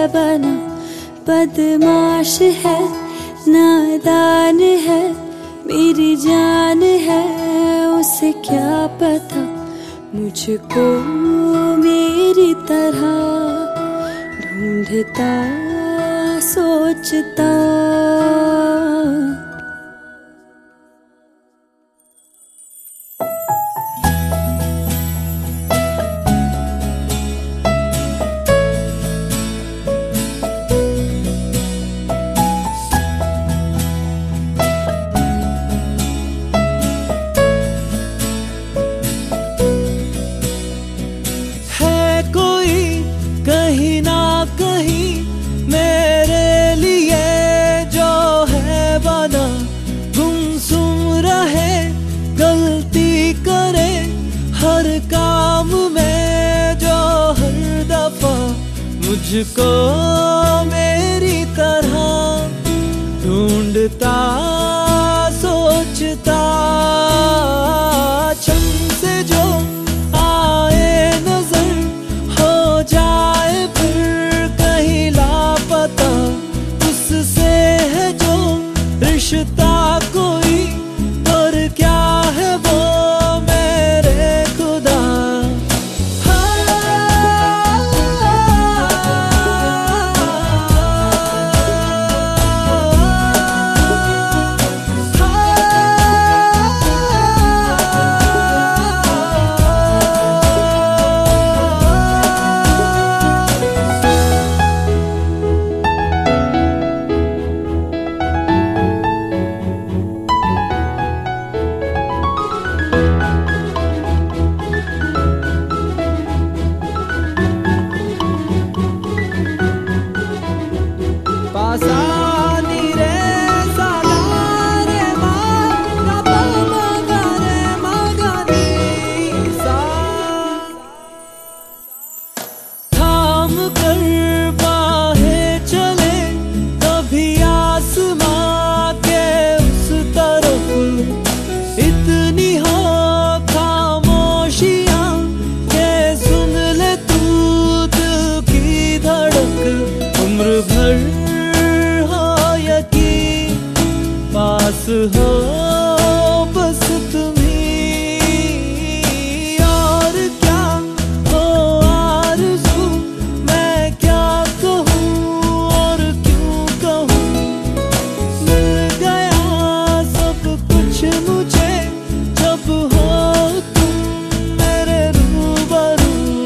बना, बदमाश है, नादान है, मेरी जान है, उसे क्या पता मुझको मेरी तरह ढूंढता सोचता। कहीं ना कहीं मेरे लिए जो है बना, गुमसुम रहे, गलती करे हर काम में, जो हर दफा मुझको मेरी तरह ढूंढता सोचता। छम से जो आए नजर हो जाए फिर कहीं लापता, उससे है जो रिश्ता कोई, और क्या है वो मेरे खुदा। Pasani re sala re ma ga pa ma ga re ma ga ni sa, थाम कर बाहें चले कभी आसमां के उस तरफ, इतनी हो खामोशियां के सुन ले तू दिल की धड़क। उम्र भर पास हो बस तुम्ही, और क्या हो आरज़ू, मैं क्या कहूँ और क्यों कहूँ। मिल गया सब कुछ मुझे जब हो तुम मेरे रूबरू।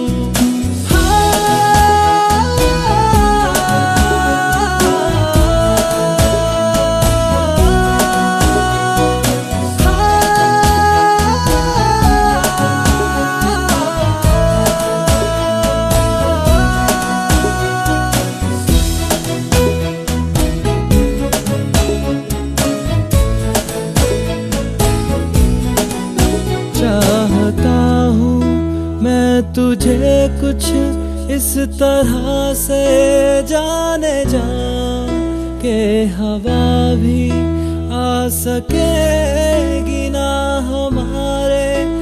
चाहता हूँ मैं तुझे कुछ इस तरह से जाने जा, के हवा भी आ सकेगी ना हमारे